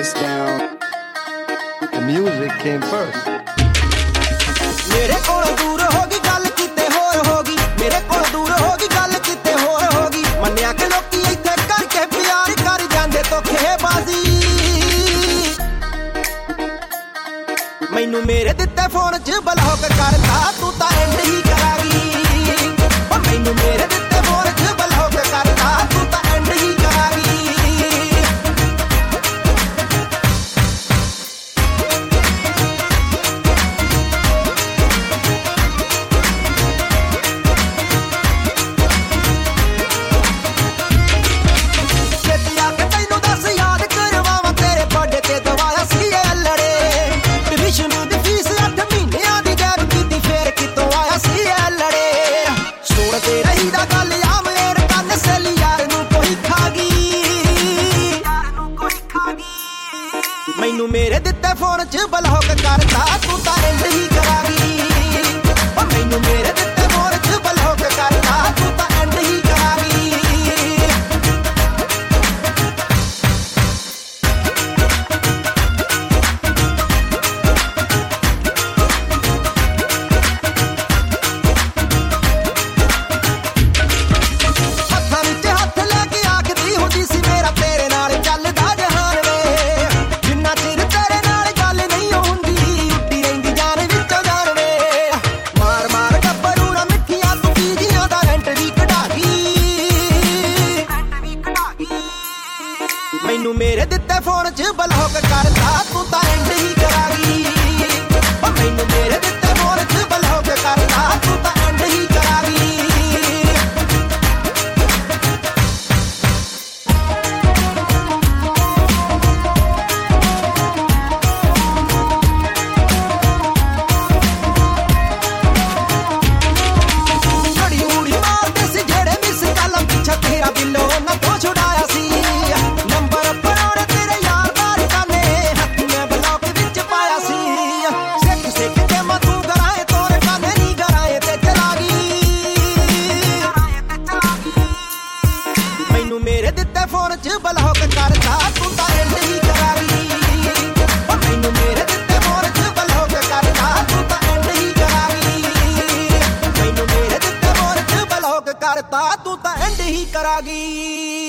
this down. The music came first. मेरे कोल दूर होगी गल किते होर होगी मेरे कोल दूर होगी गल किते होर होगी मन्निया के लोकी इत्थे करके प्यार कर जांदे धोखेबाजी मैनू मेरे दित्ते फोन च ब्लॉक करता तू तां एंड ही करागी ओ मैनू मेरे दित्ते फोन च ब्लॉक करता तू तां एंड ही करागी मैनू मेरे दित्ते फोन च ब्लॉक करता तू तां एंड ही करागी ओ मैनू मेरे दित्ते फोन च ब्लॉक करता तू तां एंड ही करागी हत्थां विच हत्थ लैके आखदी हुंदी सी मेरा तेरे नाल चलदा जहान वे जिन्ना चिर तेरे नाल गल नहीं हुंदी उड्डी रहिंदी जान विचों जान वे मार मार गब्बरू ना मिठियां तू पीजियां दा रेंट भी कढा गई मैनू मेरे दित्ते फोन च ब्लॉक करता तू तां एंड ही करागी ओ मैनू मेरे दित्ते फोन च ब्लॉक करता तू तां एंड ही करागी तेरा बिलो ना तो छुड़ाया सी नंबर बनाने तेरे यार बार काने हत्थ में ब्लॉक विच पाया सी सिख सिख के मैं तू गराए तोरे काने नहीं गराए ते चलागी मैनू मेरे दित्ते फोन च ब्लॉक करता तू तां एंड ही करागी ओ मैनू मेरे दित्ते फोन च ब्लॉक करता तू तां एंड ही करागी मैनू मेरे दित्ते फोन च ब्लॉक करता तू तां एंड ही करागी